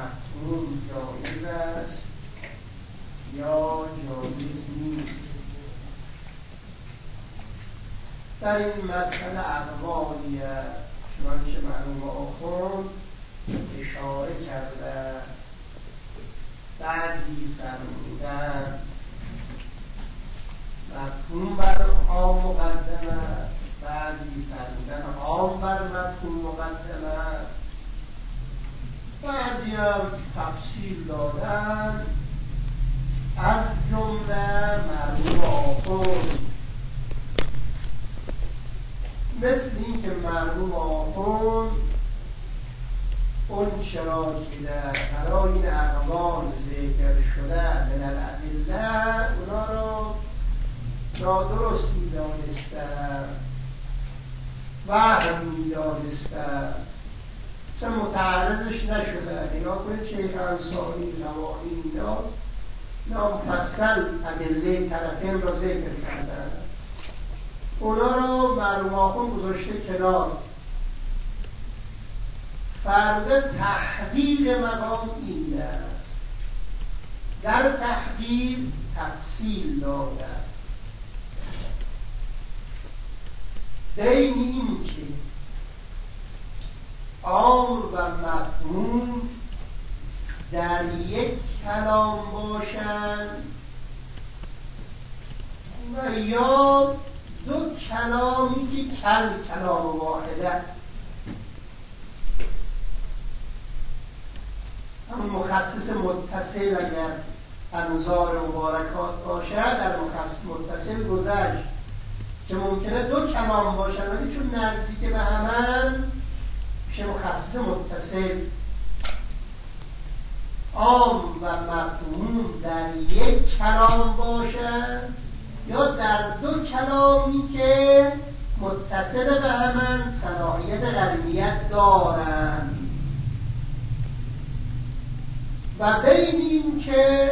مفهوم جایز است یا جایز نیست. در این مسئله اقوالی چنانچه مرحوم آخوند اشاره کرده. بعضی فرمودن مفهوم بر عام مقدمه، بعضی فرمودن عام بر مفهوم مقدمه، بعضی هم تفصیل دادن. از جمله مرحوم آخوند مثل این که مرحوم آخوند اون چرا که برای این اقوال ذکر شده من الادله اونا رو نادرست می‌دانستند، وهم می‌دانستند، اصلا متعرضش نشده. نگاه کنید شیخ انصاری روانی اینا مفصل ادله طرفین را ذکر کردن. اونا رو مرحوم آخوند گذاشته کنار. فرد تحقیق مقام اینه، در تحقیق تفصیل داده بین این که امر و مفهوم در یک کلام باشند و یا دو کلامی که کلام واحده. همون مخصص متصل اگر انظار مبارکات باشد در مخصص متصل گذشت که ممکنه دو کلام باشن ولی چون نزدیک به همن میشه مخصص متصل. عام و مفهوم در یک کلام باشن یا در دو کلامی که متصل به همن صلاحیت قرینیت دارن و بین این که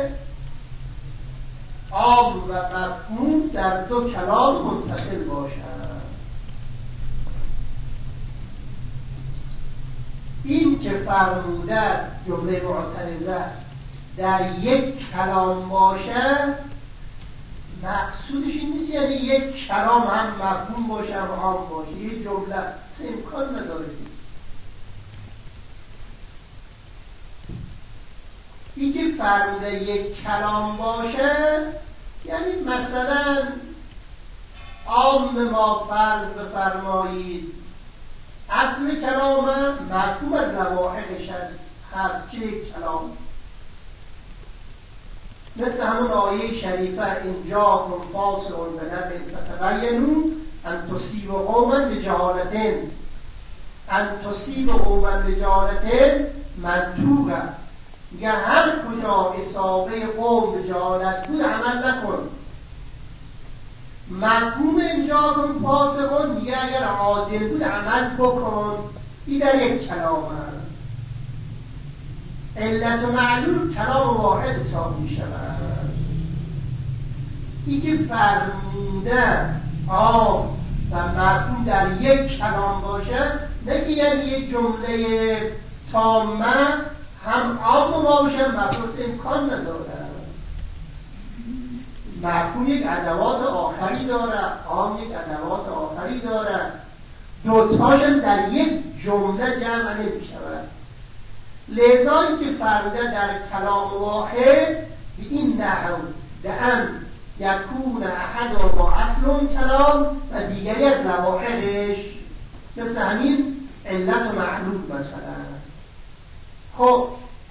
عام و مفهوم در دو کلام متصل باشند. این که فرمودن جمله معترضه در یک کلام باشد مقصودش این نیست یعنی یک کلام هم مفهوم باشه هم عام باشه. یه جمله امکان نداره. این که فرموده یک کلام باشه یعنی مثلا عام ما فرض بفرمایید اصل کلام مفهوم از لواحقش هست که یک کلام، مثل همون آیه شریفه اینجا منفاصل بنبع فتبینوا ان تصیبوا قوما بجهالة ان تصیبوا قوما بجهالة منطوقه. میگه هر کجا اصابه قوم به جهالت بود عمل نکن. مفهوم اینجا کن فاسقون میگه اگر عادل بود عمل بکن. این در یک کلام هست. علت و معلول کلام واحد حساب می شود. این که فرموده عام و مفهوم در یک کلام باشه نه که یعنی یک جمله تامه هم عام و ما باشه مفهوم امکان نداره. مفهوم یک ادوات آخری داره، عام یک ادوات آخری داره، دوتاشن در یک جمله جمع نمی شود. لذا که فرده در کلام واحد به این نحو دعم یکون احد با اصل اون کلام و دیگری از لواحقش، مثل همین علت و معلول مثلا. خب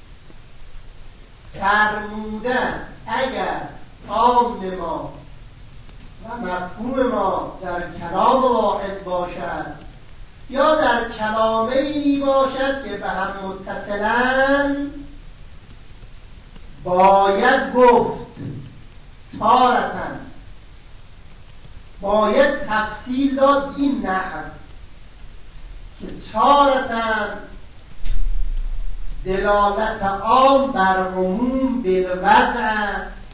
فرمودن اگر عام ما و مفهوم ما در کلام واحد باشد یا در کلامینی باشد که به هم متصلن، باید گفت تارتن باید تفصیل داد این نحو که تارتن دلالت عام بر عموم بالوضع،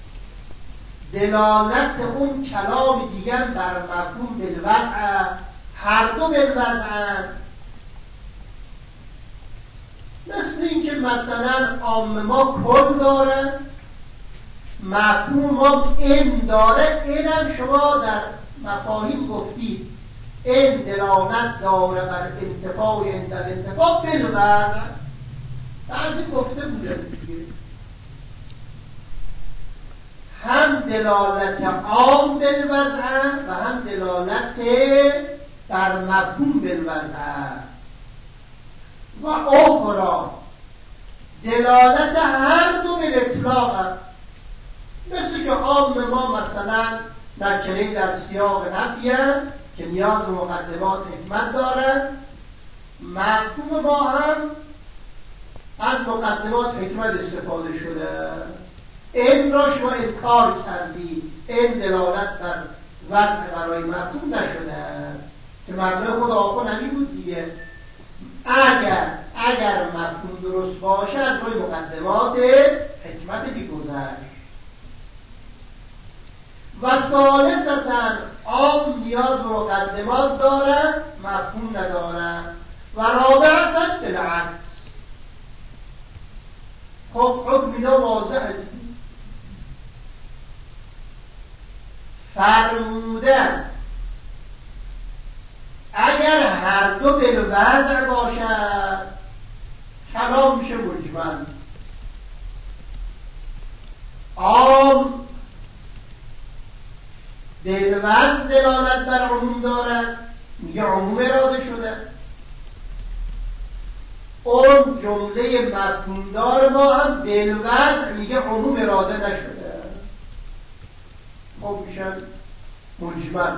دلالت اون کلام دیگر بر مفهوم بالوضع، هر دو بالوضع. مثل اینکه مثلا عام ما کل داره، مفهوم ما این داره. اینم شما در مفاهیم گفتید این دلالت داره بر انتفاع در انتفاع بالوضع. بعضی گفته بودن دیگه هم دلالت عام بالوضع و هم دلالت بر مفهوم بالوضع و اخرى دلالت هر دو بالاطلاق. مثل که عام ما مثلا نکره در سیاق نفی که نیاز به مقدمات حکمت دارد، مفهوم ما هم از مقدمات حکمت استفاده شده. این را شما انکار کردی، این دلالت بر وضع برای مفهوم نشده که مبنای خود آقا نمی بود دیگه. اگر مفهوم درست باشه از روی مقدمات حکمت بیگذشت. و ثالثتاً عام نیاز به مقدمات دارد، مفهوم ندارد. و رابعتاً بالعکس. خب حکم اینا واضحه. فرمودن اگر هر دو بالوضع باشد کلام میشه مجمل. عام بالوضع دلالت بر عموم دارد، میگه عموم اراده شده. اون جمله مفهومدار ما هم بالوضع میگه عموم اراده نشده. خب میشن مجمل.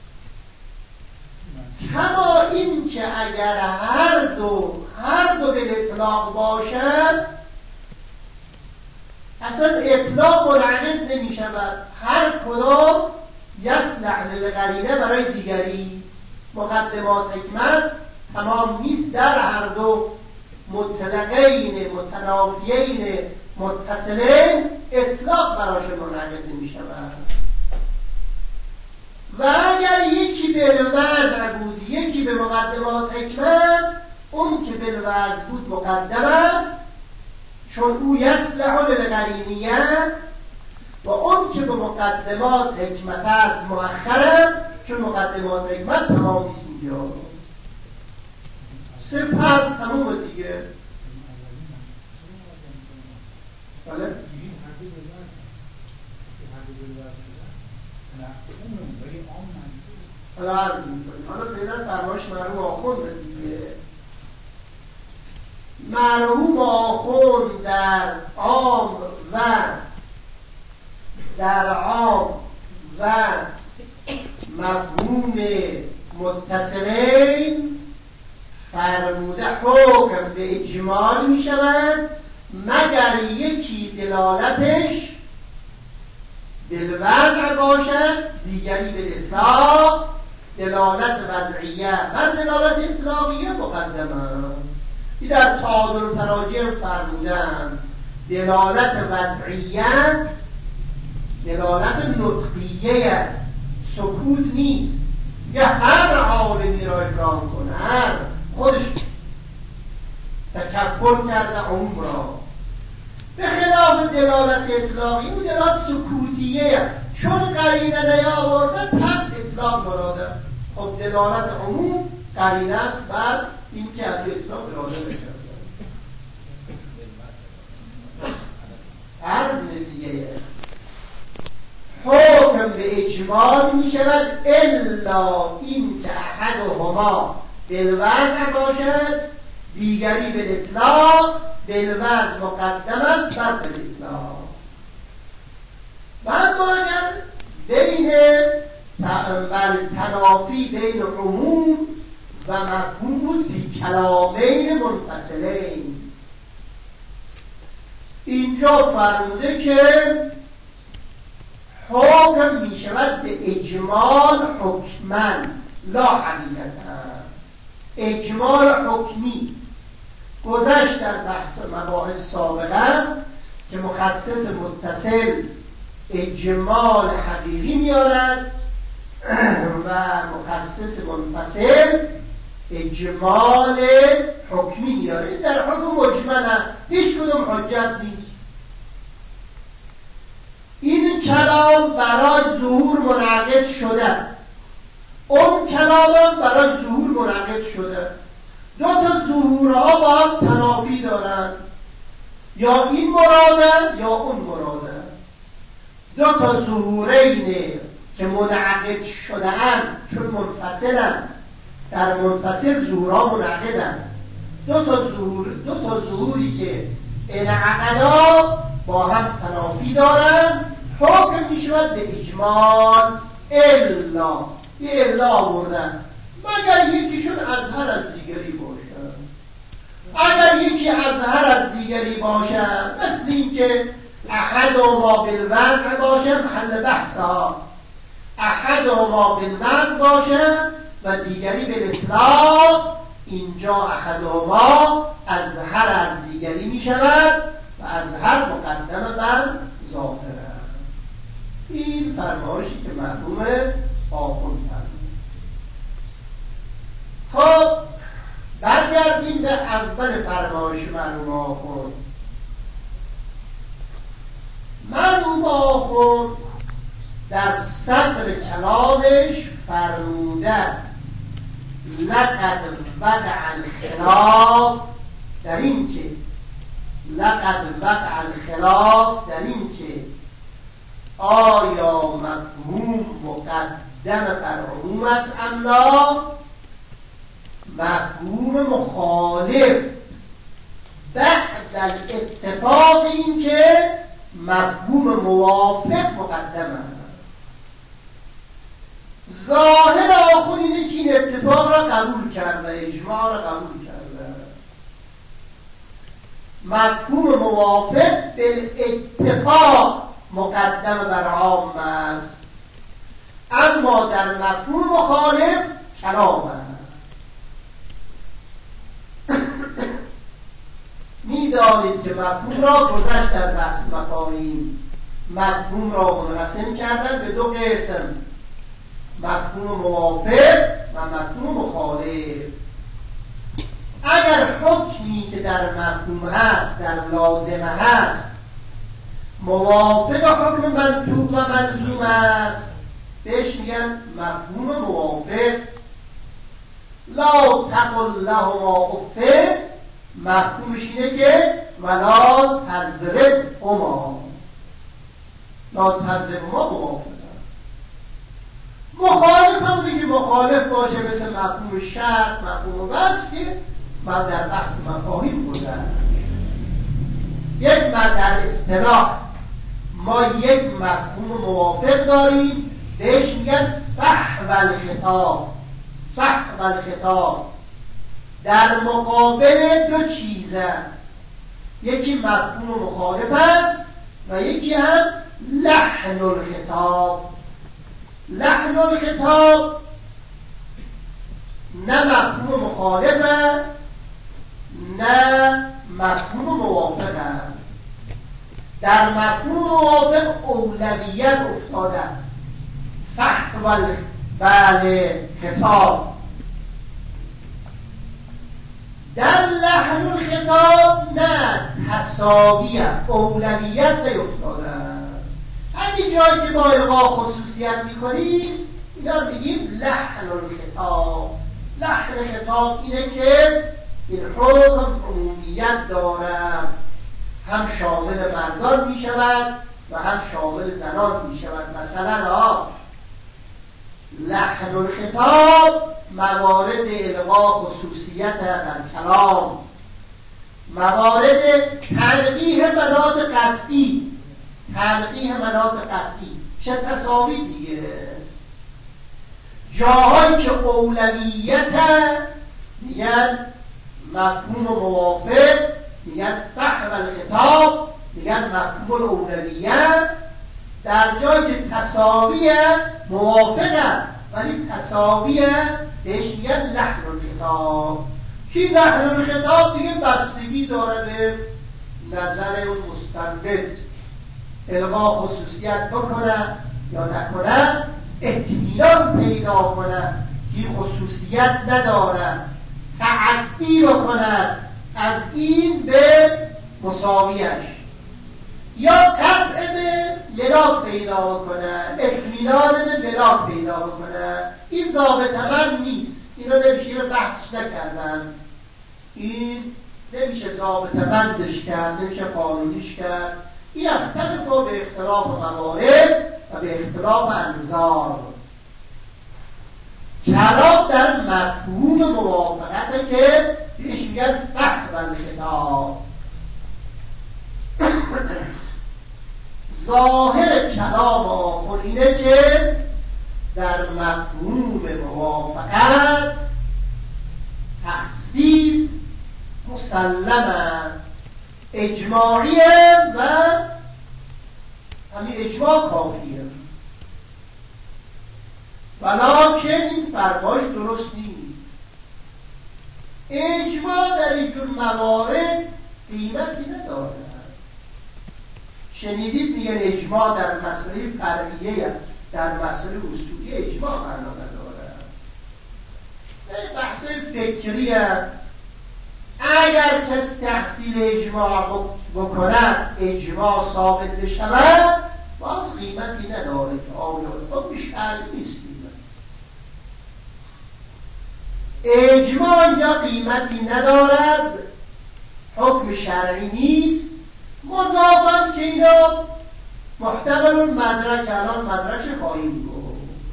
کما این که اگر هر دو به اطلاق باشد اصلا اطلاق منعقد نمی شود. هر کدام یصلح للقرینه برای دیگری. مقدمات حکمت تمام نیست در هر دو مطلقین متنافیین متصلین اطلاق براش منعقد نمی شود. و اگر یکی بالوضع بود یکی به مقدمات حکمت، اون که بالوضع بود مقدم است چون او یصلح للقرینیه، و اون که به مقدمات حکمت است مؤخره چون مقدمات حکمت تمام نیست. اینجا صرف هست تمام دیگه. بله حالا فعلا فرمایش مرحوم آخوند دیگه. مرحوم آخوند در عام و مفهوم متصلین فرموده حکم به اجمال می شود مگر یکی دلالتش بالوضع باشد، دیگری به اطلاق. دلالت وضعیه و دلالت اطلاقیه مقدمه. این در تعادل و تراجم فرمودن دلالت وضعیه دلالت نطقیه، سکوت نیست. یه هر عالمی را اکرام کنه، هر خودش تکفر کرده عموم را. به خلاف دلالت اطلاقی اون دلالت سکوتیه، چون قرینه نیاوردن پس اطلاق مراده. خب دلالت عموم قرینه است بعد این که از اطلاق اراده نشد. عرض دیگه حکم به اجمال می شود الا این که احدهما بالوضع باشد، دیگری به اطلاق. بالوضع مقدم است بر الاطلاق. و اما اگر بین تنافی بین عموم و مفهوم بود فی کلامین منفصلین، اینجا فرموده که حکم می شود به اجمال حکمن لا حقیقتا. اجمال حکمی گذشت در بحث مباحث سابقه که مخصص متصل اجمال حقیقی میارد و مخصص منفصل اجمال حکمی میاره. این در حکم مجمل هیچ کدوم حجت نیست. این کلام برای ظهور منعقد شده، اون کلام برای ظهور منعقد شده. دو تا ظهورها با هم تنافی دارن، یا این مراده یا اون مراده. دو تا ظهورین که منعقد شده اند چون منفصلن، در منفصل ظهورها منعقدن. دو تا ظهوری که انعقدا با هم تنافی دارن، حکم می شود به اجمال الا. یه الا آوردن مگر یکیشون اظهر از دیگری باشن. اگر یکی اظهر از دیگری باشن، مثل این که احد و ما بالوضع باشه، محل بحثا احد و ما بالوضع باشه و دیگری بالاطلاق، اینجا احد و ما اظهر از دیگری می شود و اظهر مقدم بر ظاهر. این فرمایشی که مرحوم آخوند فرمود. خب برگردیم به اول فرمایش مرحوم آخوند. مرحوم آخوند در صدر کلامش فرموده لقد وقع الخلاف، در این که لقد وقع الخلاف در این که آیا مفهوم مقدم بر عموم است الا مفهوم مخالف بعد الاتفاق، این که مفهوم موافق مقدم است. ظاهر آخون اینه که این اتفاق را قبول کرده، اجماع را قبول کرده. مفهوم موافق بالاتفاق مقدم بر عام است، اما در مفهوم مخالف کلام است. می‌دانید که مفهوم را گذشت در بحث مفاهیم، مفهوم را منقسم کردن به دو قسم، مفهوم موافق و مفهوم مخالف. اگر حکمی که در مفهوم هست، در لازمه هست، موافق حکم منطوق و ملزوم است، بهش میگن مفهوم موافق. لا تقل لهما اف، مفهومش اینه که ولا تضربهما، لا تضربهما موافق. مخالف هم دیگه مخالف باشه، مثل مفهوم شرط، مفهوم وصف که من در بحث مفاهیم گذاشتم. یک در اصطلاح ما یک مفهوم موافق داریم، بهش میگن فحو الخطاب. فحو الخطاب در مقابل دو چیزه، یکی مفهوم مخالف است و یکی هم لحن الخطاب. لحن الخطاب نه مفهوم مخالفه نه مفهوم موافق است. در مفهوم موافق اولویت افتاده، فحو بله خطاب. در لحن الخطاب نه، تساویه، اولویت نیفتاده. همین جایی که با الغا خصوصیت میکنیم اینا بگیم لحن الخطاب. لحن خطاب اینه که این حکم عمومیت داره، هم شامل مردان می شود و هم شامل زنان می شود. مثلا لحن الخطاب موارد الغا خصوصیت در کلام، موارد تنقیح مناط قطعی، تنقیح مناط قطعی چه تساوی دیگه. جاهایی که اولویت میگن مفهوم موافق، میگن فحو الخطاب، میگن مفهوم الاولویت. در جایی که تساویه موافقه ولی تساویه بهش میگن لحن الخطاب. کی لحن الخطاب دیگه بستگی داره به نظر اون مستنبط، الغا خصوصیت بکنه یا نکنه، اطمینان پیدا کنه که خصوصیت نداره تعدی بکند از این به مساویش، یا قطع به ملاک پیدا بکنن، اطمینان به ملاک پیدا بکنن. این ضابطه من نیست، این رو نمیشه، این رو بحثش نکردن، این نمیشه ضابطه بندش کرد، نمیشه قانونیش کرد. این یختلف به اختلاف موارد و به اختلاف انظار. کلام در مفهوم موافقته که بهش میگن فهم الخطاب. ظاهر کلام آخر اینه که در مفهوم موافقت تخصیص مسلمه، اجماعیه و همین اجماع کافیه، ولیکن این فرمایش درست نیست. اجماع در اینجور موارد قیمتی نداره. شنیدید میگن اجماع در مسئله فرعیه، در مسئله اصولی اجماع معنا نداره. این بحث فکریه. اگر کس تحصیل اجماع بکند اجماع ثابت بشود، باز قیمتی نداره که آیا حکم شرعی نیست. اجماع اینجا قیمتی ندارد، حکم شرعی نیست، مضافاً که اینا محتمل مدرک، الان مدرک خواهیم گفت.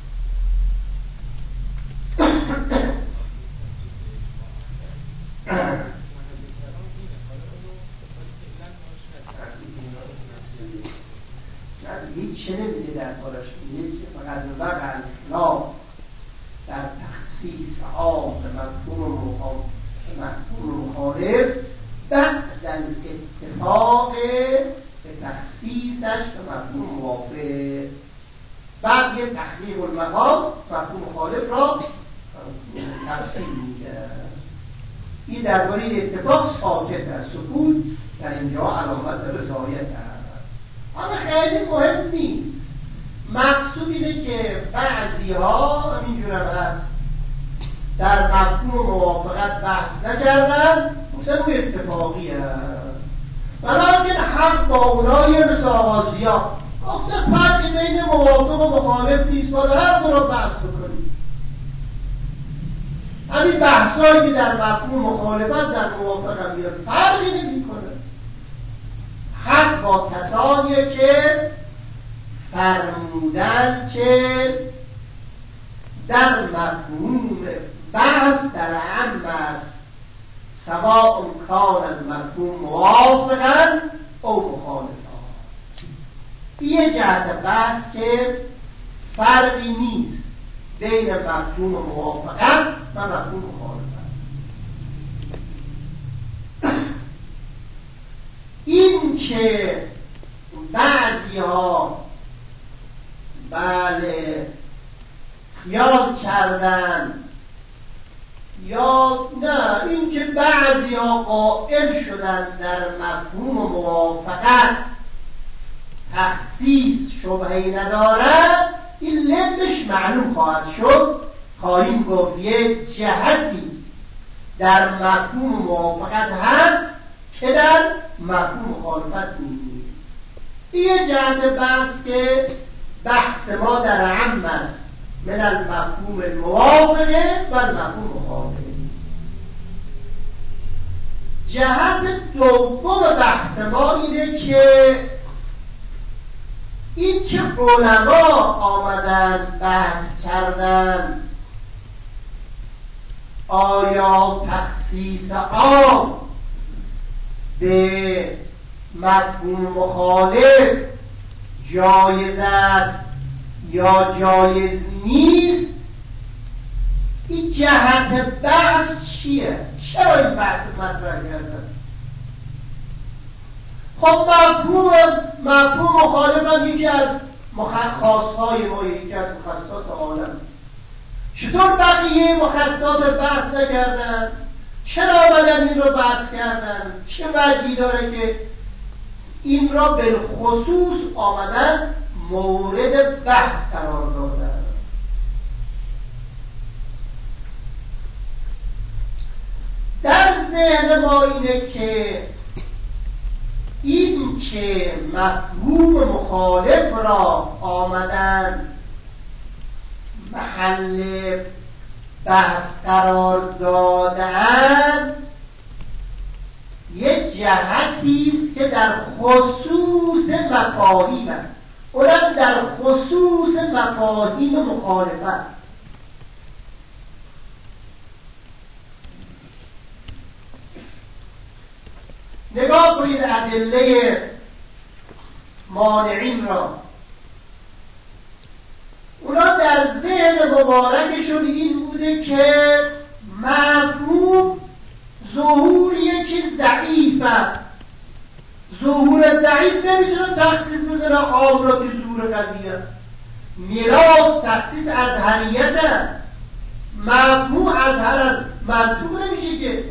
هیچ چه نمیده در کارش، میگه که فقط وقع الخلاف در تخصیص عام به مفهوم مخالف بعد الاتفاق به تخصیصش به مفهوم موافق، بعد یه تحقیق المقام مفهوم مخالف را تفصیل میگه. این درباره اتفاق ساکت است، سکوت در اینجا علامت رضایت است، اما خیلی مهم نیست. مقصود اینه که بعضی ها همینجور هم هست در مفهوم موافقت بحث نکردن، گفتن اون اتفاقی هست، ولیکن حق با اونایی مثل آغازی ها گفتن فرقی بین موافق و مخالف نیست، باید هر دو رو بحث بکنیم. همین بحثایی که در مفهوم مخالف است در موافق هم بیاد فرقی نمی کنه. حق با کسانیه که فرمودن که در مفهوم بحث در عام است، سواء کان المفهوم موافقا او مخالفا. یه جهت بحث که فرقی نیست بین مفهوم موافقت و مفهوم مخالفت. این که بعضی ها بله خیال کردن یا نه، این که بعضی ها قائل شدن در مفهوم موافقت تخصیص شبهی ندارد، این لبش معلوم خواهد شد. خواهیم گفت یه جهتی در مفهوم موافقت هست که در مفهوم مخالفت نیست. یه جهت بحث که بحث ما در عام است، من المفهوم الموافقه و المفهوم مخالفه. جهت دوم بحث ما اینه که این که علما آمدن بحث کردن آیا تخصیص عام به مفهوم مخالف جایز است یا جایز نیست، این جهت بحث چیه؟ چرا این بحث مطرح کردن؟ خب مفهوم مخالف هم یکی از خاصهای ما، یکی از مخصصات عالم. چطور بقیه مخصصات بحث نکردن؟ چرا آمدن این رو بحث کردن؟ چه وجهی داره که این را بالخصوص آمدن مورد بحث قرار دادن؟ در ذهن ما اینه که این که مفهوم مخالف را آمدن محل بحث قرار دادن یک جهتی است که در خصوص مفاهیم، اونم در خصوص مفاهیم مخالفت. نگاه کنید ادله مانعین را. اونا در ذهن مبارکشون این بوده که مفهوم ظهوریه که ضعیفه، ظهور ضعیف نمیتونه تخصیص بزنه عام را که ظهور قویه. میلاد تخصیص ازهریته، مفهوم ازهر از منطوق نمیشه که.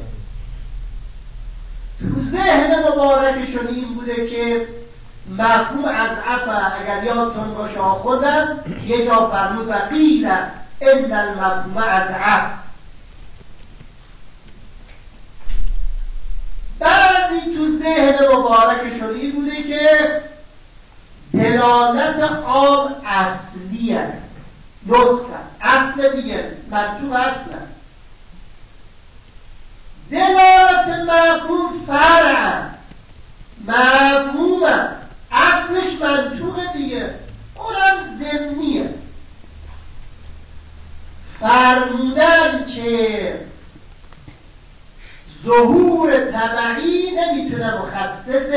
تو ذهن مبارکشون این بوده که مفهوم اضعفه. اگر یادتون باشه خودم یه جا فرمود و قیل ان المفهوم اضعف. بعضی تو ذهن مبارکشون این بوده که دلالت عام اصلیه، نطق اصل دیگه، منطوق اصله. دلالت مفهوم فرع، مفهوم اصلش منطوق دیگه، اونم ضمنیه. فرمودن که ظهور تبعی نمیتونه مخصص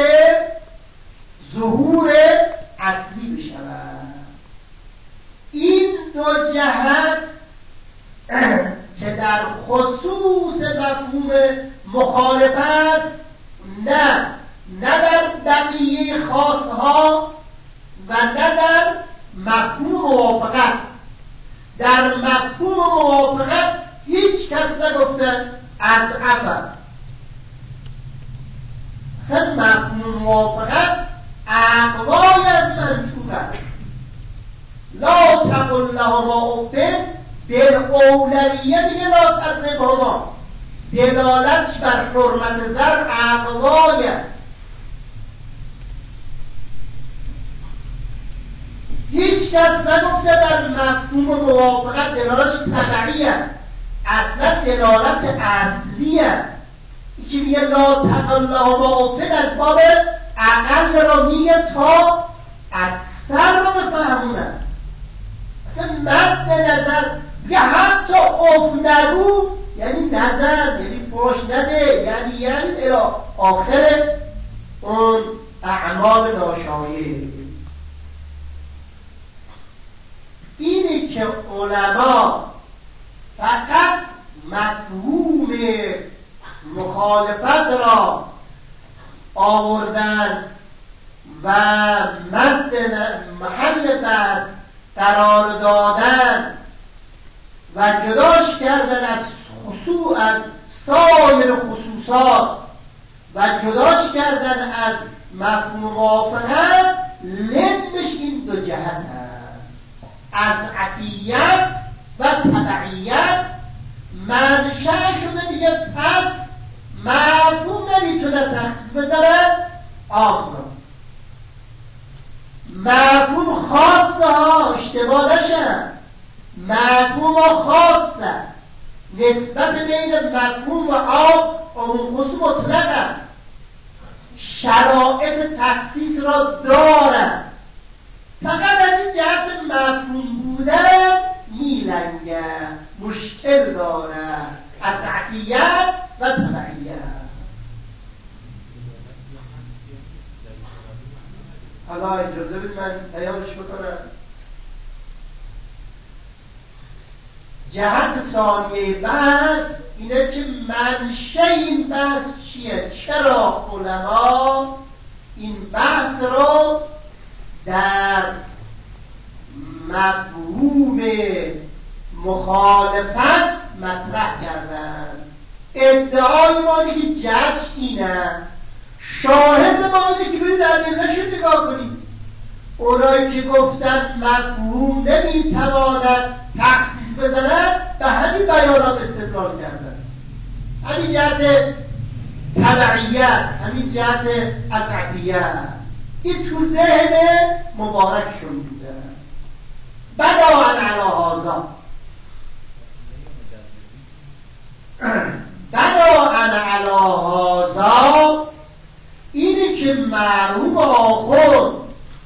ظهور اصلی بشود. این دو جهت که در خصوص مفهوم مخالف است، نه در بقیه خاصها و نه در مفهوم موافقت. در مفهوم موافقت هیچ کس نگفته اضعفه. اصلا مفهوم موافقت اقوای از منطوقه. لا تقل لهما اف بالاولویه دیگه لا تضربهما، دلالتش بر حرمت زر اقوای. هیچ کس نگفته در مفهوم موافقت دلالتش تبعیه، اصلا دلالت اصلیه. این که میگه لا تقل لهما اف از باب اقل را میگه تا اکثر را بفهمونه. اصلا مد نظر یه حتی اف نگو یعنی نظر، یعنی فوش نده، یعنی الى آخر اون اعمال ناشایع. اینی که علما فقط مفهوم مخالفت را آوردن و محل بحث قرار دادن و جداش کردن از سایر خصوصات و جداش کردن از مفهوم موافقت، لبش این دو جهت هست، از عفیت و تبعیت. منشأ شده دیگه پس مفهوم نمیتونه تخصیص بذاره عام رو. مفهوم خاصه ها اشتباه نشن، مفهوم خاصه نسبت بین مفهوم و عام عموم خصوص مطلقه، شرایط تخصیص را دارن، فقط از این جهت مفهوم بودن میلنگه، مشکل داره از عفیت و تبعیت. حالا اجازه بید من بیانش بکنم. جهت ثانیه بحث اینه که منشأ این بحث چیه؟ چرا علما این بحث رو در مفهوم مخالفت مطرح کردن؟ ادعای ما اینه که جهت اینه، شاهد ما اینه که برید ادله‌شو نگاه کنید. اونایی که گفتن مفهوم نمیتواند تخصیص بزنن به همین بیانات استدلال کردن. همین جهت تبعیت، همین جهت اصعفیت، این تو ذهن مبارکشون بوده. بدا عن علی هذا، بدا عن علی هذا، اینی که مرحوم آخوند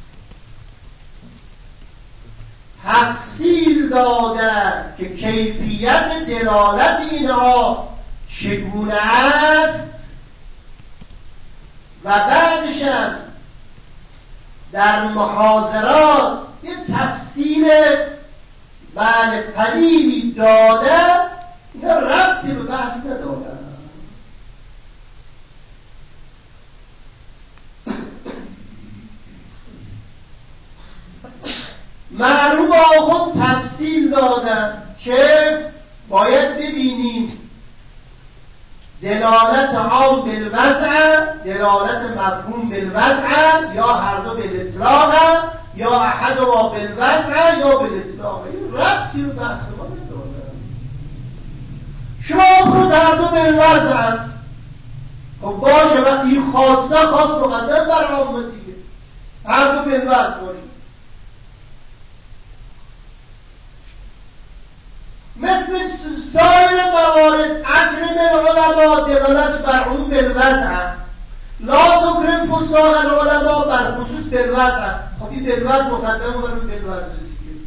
تفصیل دادن که کیفیت دلالت اینها چگونه است و بعدش هم در محاضرات یه تفصیل قلیلی داده، اینا ربطی به بحث ندارن. مرحوم آخوند تفصیل دادن که باید ببینیم دلالت عام بالوضع، دلالت مفهوم بالوضع، یا هر دو بالاطلاق، یا احد ما بالوضع یا بالاطلاق. این ربطی رو بحث ما نداره. شما افروز هر دو بالوضع، خب باشه، وقتی خواسته خواست مقدم بر عام دیگه، هر دو بالوضع باشه. مثل سایر موارد اکرم العلماء دلالت بر عموم بالوضع، لا تکرم فساق العلماء بر خصوص بالوضع. خب این بالوضع مقدم و بالوضع دیگه.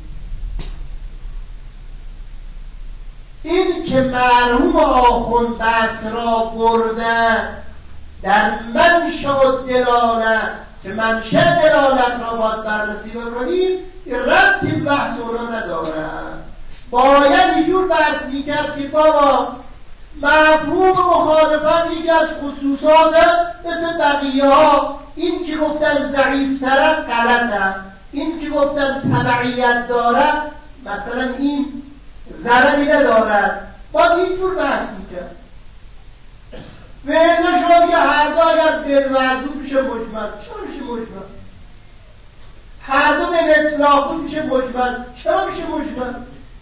این که مرحوم آخوند بحث را برده در منشأ دلالت، که منشأ دلالت را باید بررسی بکنیم، این ربطی بحث اونا نداره. باید اینجور بحث میکرد که بابا مفهوم مخالفت یکی از خصوصات مثل بقیه ها، این که گفتن ضعیفترن غلطن، این که گفتن تبعیت دارن مثلا این ضرری ندارد. باید اینجور بحث میکرد. و اینه شما که هر دو اگر بالوضع میشه مجمل، چرا میشه مجمل؟ هر دو بالاطلاق میشه مجمل، چرا میشه مجمل؟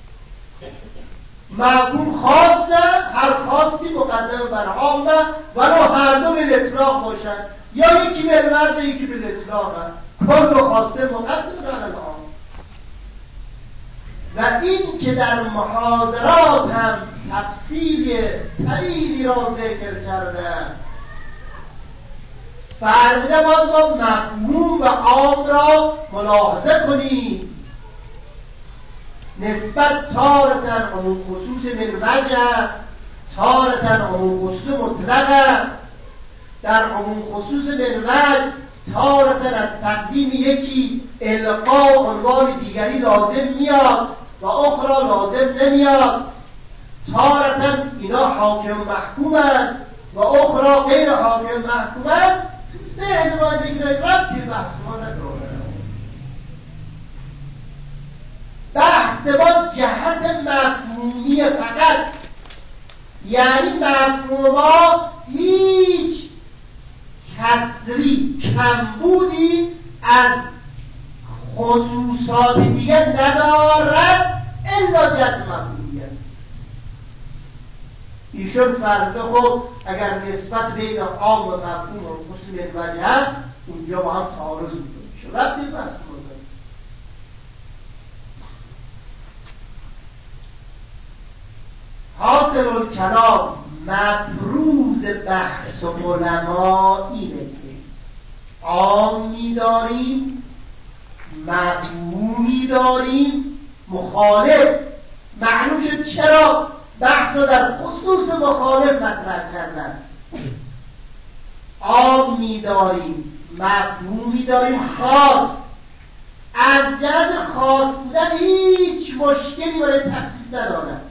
مفهوم خاصه، هر خاصی مقدم بر عامه، ولو هر دو بالاطلاق باشن، یا یکی بالوضع یکی بالاطلاق، کل خواسته مقدم بر العام. و این که در محاضرات هم تفصیل طویلی را ذکر کرده، فرموده باید ما مفهوم و عام را ملاحظه کنیم، نسبت تارتن عموم خصوص من وجه، تارتن عموم خصوص مطلقه. در عموم خصوص من وجه تارتن از تقدیم یکی القا عنوان دیگری لازم میاد و اخرى لازم نمیاد. تارتن اینا حاکم محکومن و اخرى غیر حاکم محکومن. تو ذهن ما دیگه ربطی بحث ما نداره. بحث با جهت مفهومی فقط، یعنی مفهوما هیچ کسری کمبودی از خصوصات دیگه ندارد الا جهت مفهومیت. ایشون فرده خب اگر نسبت بین عام و مفهوم و خصوص من وجه، اونجا با هم تعارض میشه. ربطی بحث مداره. حاصل الکلام مفروض بحث علما اینه که عام می‌داریم، مفهومی داریم، مخالف. معلوم شد چرا بحث رو در خصوص مخالف مطرح کردن. عام می‌داریم، مفهومی داریم خاص. از جهت خاص بودن هیچ مشکلی برای تخصیص ندارد.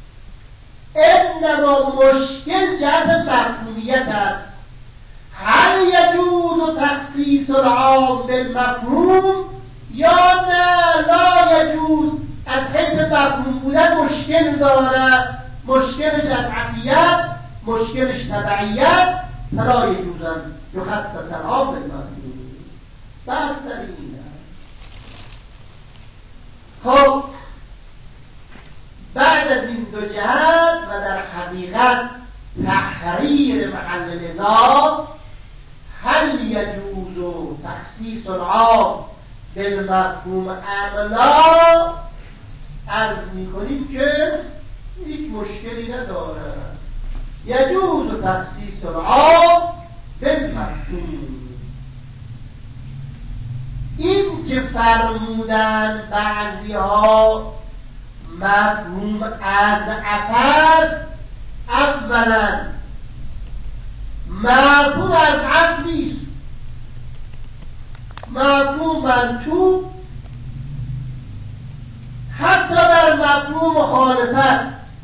انما مشکل جهت مفهومیت است. هل یجوز تخصیص العام بالمفهوم یا نه لا یجوز؟ از حیث مفهوم بودن مشکل داره، مشکلش از عفیت، مشکلش تبعیت. فلا یجوزن یخصص العام بالمفهوم. بس در اینه. خب بعد از این دو جهت و در حقیقت لذا هل یجوز تخصیص العام بالمفهوم املا، عرض میکنیم که هیچ مشکلی نداره، یجوز تخصیص العام بالمفهوم. این که فرمودن بعضی ها مفهوم از است، اولا مفهوم از عقل نیست، مفهوم منطوق حتی در مفهوم مخالفت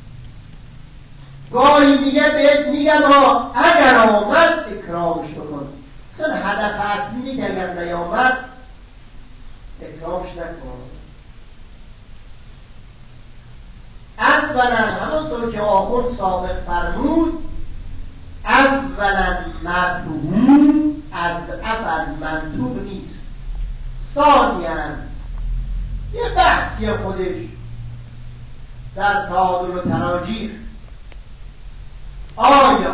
گاهی میگه بهت میگم اگر آمد اکرامش بکن، اصلا هدف اصلی نیست اگر نیامد اکرامش نکن. اولا همونطور که آخوند سابق فرمود، اولا مفهوم از منطوق نیست. ثانیا یه بحثی خودش در تعادل و تراجیح، آیا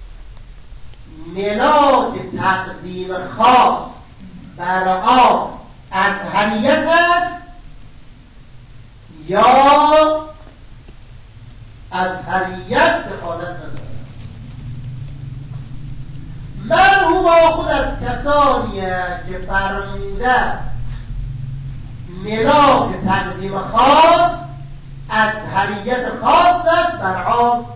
ملاک تقدیم خاص بر عام ازهریت است یا ازهریت دخالت ندارد؟ مرحوم آخوند از کسانی که فرموده ملاک تقدیم خاص ازهریت خاص است بر عام،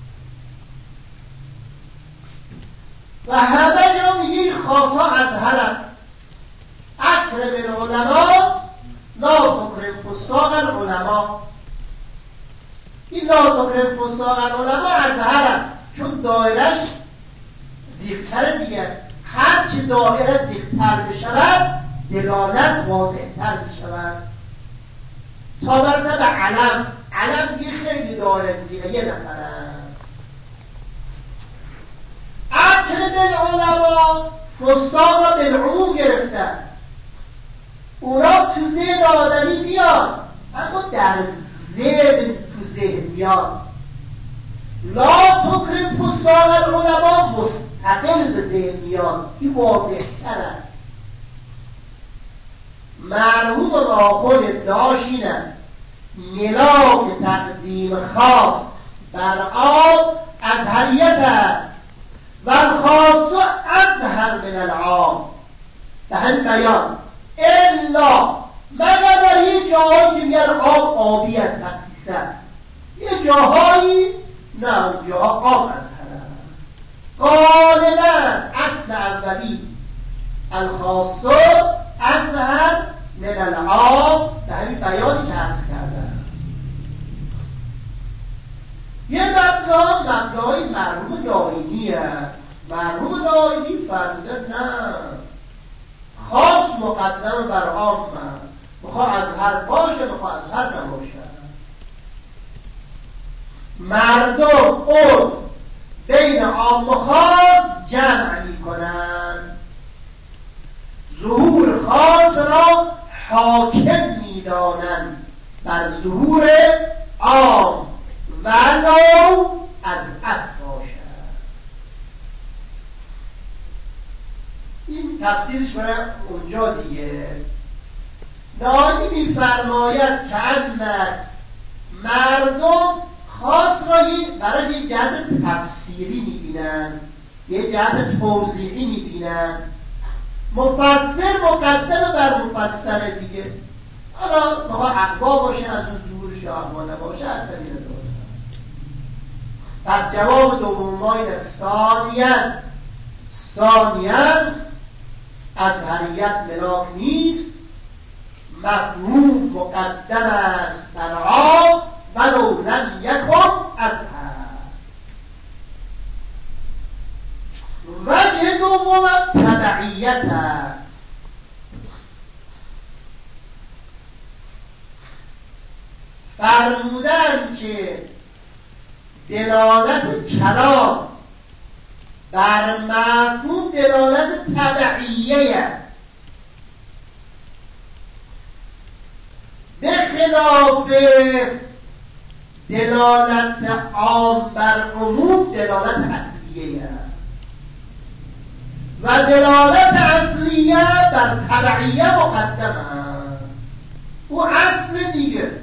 و همه جا میگه خاصا ازهرت. اکرم العلماء لا تکرم فساق العلماء، این لا تکرم فساق العلماء ازهرت، چون دایرش زیغ‌تر دیگه، هرچه دایره زیغ‌تر بشود دلالت واضح‌تر بشود. تا برسه به علم دیگه خیلی دایره زیغه، یه نفره. اکرم العلماء فساق را بالعموم گرفتن، اونا تو ذهن آدمی بیاد، اما در ذهن تو ذهن بیاد. لا تکرم فساق العلماء مستقل به ذهن بیاد، این واضح تره. مرحوم آخوند ادعاش اینه ملاک تقدیم خاص بر عام ازهریت است و الخاص ازهر من العام، به همین بیان الا مگر در یه جاهایی که میگن آب آبی از تخصیصه، یه جاهایی نه، اون جاها آب ازهره. غالبا اصل اولی الخاص ازهر من العام، به همین بیانی که عرض کردم. یه مبنای مرحوم دائمیه. مرحوم دائمی فرموده نه، خاص مقدم بر عام، بخواه ازهر باشه بخواه ازهر نباشه. مردم عرف بین عام و خاص جمع می کنند، ظهور خاص را حاکم می دانند بر ظهور عام ولو از عد باشد. این تفسیرش برای اونجا دیگه. دانی می فرماید که انک مردم خاص را برای یک جهت تفسیری می بینن، یک جهت توضیحی می بینن، مفسر مقدم بر مفسر دیگه. حالا بخواه اقوا باشه از اون ظهورش یا اقوا نباشه اصلا این نداره. پس جواب دوم ما اینه ثانیاً ازهریت ملاک نیست، مفهوم مقدم است بر عام ولو لم یکن ازهر. وجه دوم تبعیت، فرمودن که دلالت کلام بر مفهوم دلالت تبعیه، به خلاف دلالت عام بر عموم دلالت اصلیه. و دلالت اصلیه بر تبعیه مقدمه. او اصل دیگه.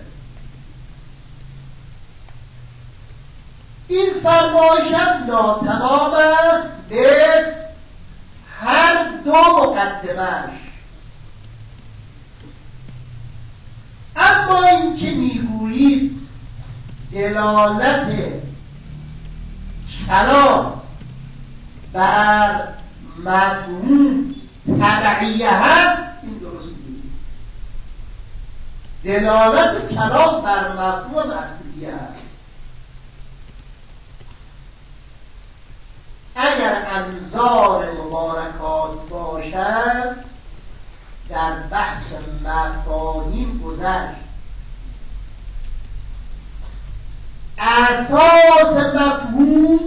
این فرمایش هم ناتمام است به هر دو مقدمش. اما این که میگویید دلالت کلام بر مفهوم تبعیه هست، این درست نیست. دلالت کلام بر مفهوم اصلیه هست. اگر انظار مبارکات باشد در بحث مفاهیم گذشت. اساس مفهوم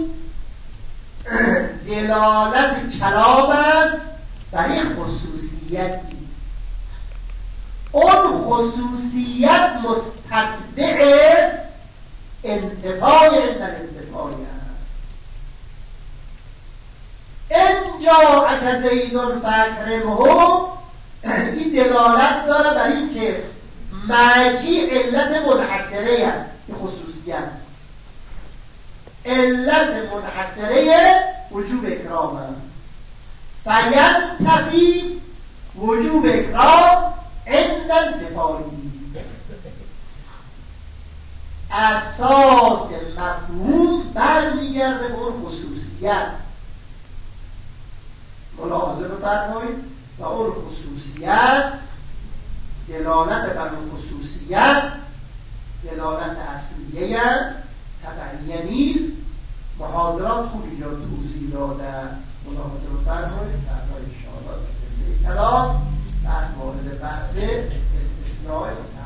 دلالت کلام است برای خصوصیتی. اون خصوصیت مستتبع انتفاع انتفاعی است. اینجا اکزیدون فاکرمه این دلالت داره بر این که مجی علت منحصره است. این خصوصیت علت منحصره وجوب اکرام است. فینتفی وجوب اکرام عند انتفاعی. اساس مفهوم برمیگرده به اون خصوصیت. ملاحظه بفرمایید. و اون خصوصیت دلالت بر اون خصوصیت دلالت اصلیه تبعیه نیست. محاضرات خوب اینجا توضیح دادن. ملاحظه بفرمایید. فردا انشاءالله کلام در مورد بحث استثناء